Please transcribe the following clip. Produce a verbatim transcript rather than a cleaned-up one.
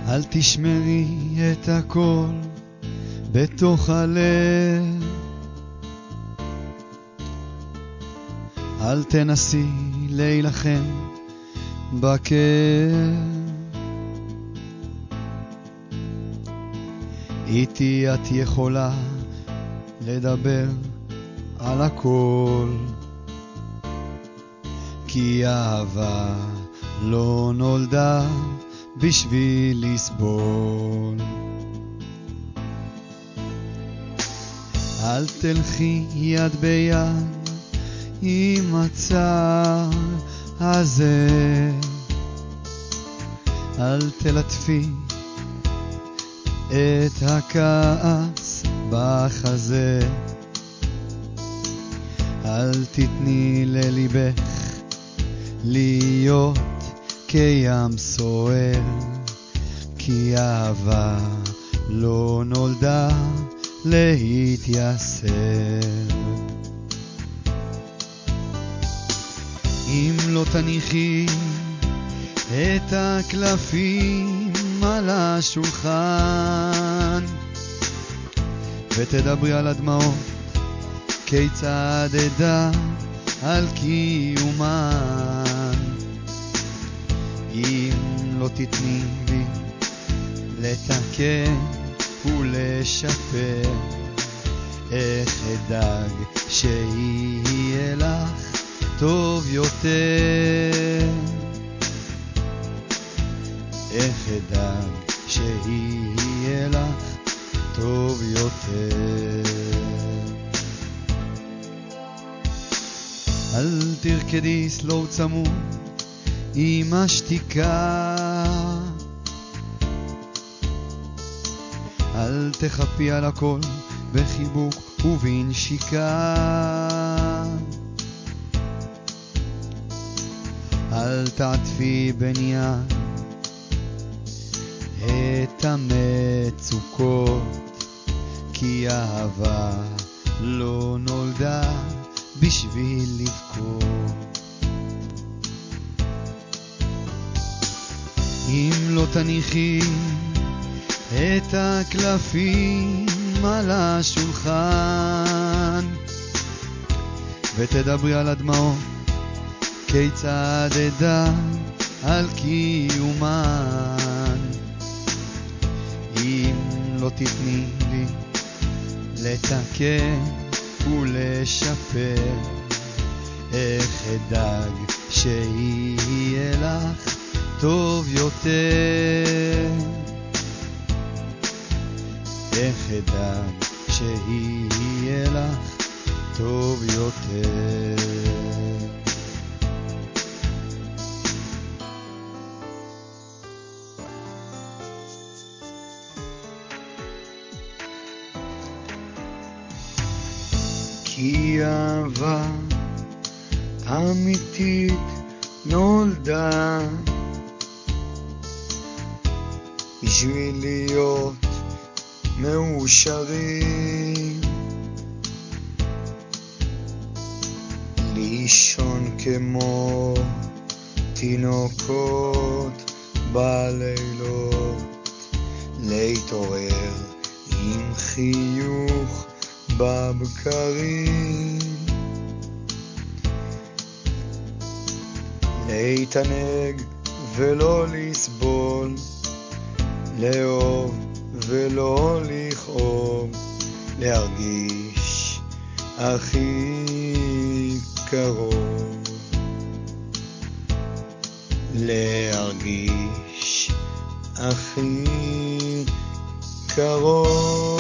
אל תשמרי את הכל בתוך הלב, אל תנסי להילחם בכאב. איתי את יכולה לדבר על הכל, כי אהבה לא נולדה בשביל לסבול. אל תלכי יד ביד עם הצער הזה, אל תלטפי את הכעס בחזה, אל תתני לליבך להיות כים סוער, כי אהבה לא נולדה להתייסר. אם לא תניחי את הקלפים על השולחן ותדברי על הדמעות, כיצד אדע על קיומן? אם לא תתני לי לתקן ולשפר, איך אדאג שיהיה לך טוב יותר? איך אדאג שיהיה לך טוב יותר? אל תרקדי סלו צמוד עם השתיקה, אל תחפי על הכל בחיבוק ובנשיקה, אל תעטפי בנייר את המצוקות, כי אהבה לא נולדה בשביל לבכות. אם לא תניחי את הקלפים על השולחן ותדברי על הדמעות, כיצד אדע על קיומן? אם לא תתני לי לתקן ולשפר, איך אדאג שיהיה לך טוב יותר? איך אדאג שיהיה לך טוב יותר? כי אהבה אמיתית נולדה בשביל להיות מאושרים, לישון כמו תינוקות בלילות, להתעורר עם חיוך בבקרים, להתענג ולא לסבול, לאהוב ולא לכאוב, להרגיש הכי קרוב, להרגיש הכי קרוב.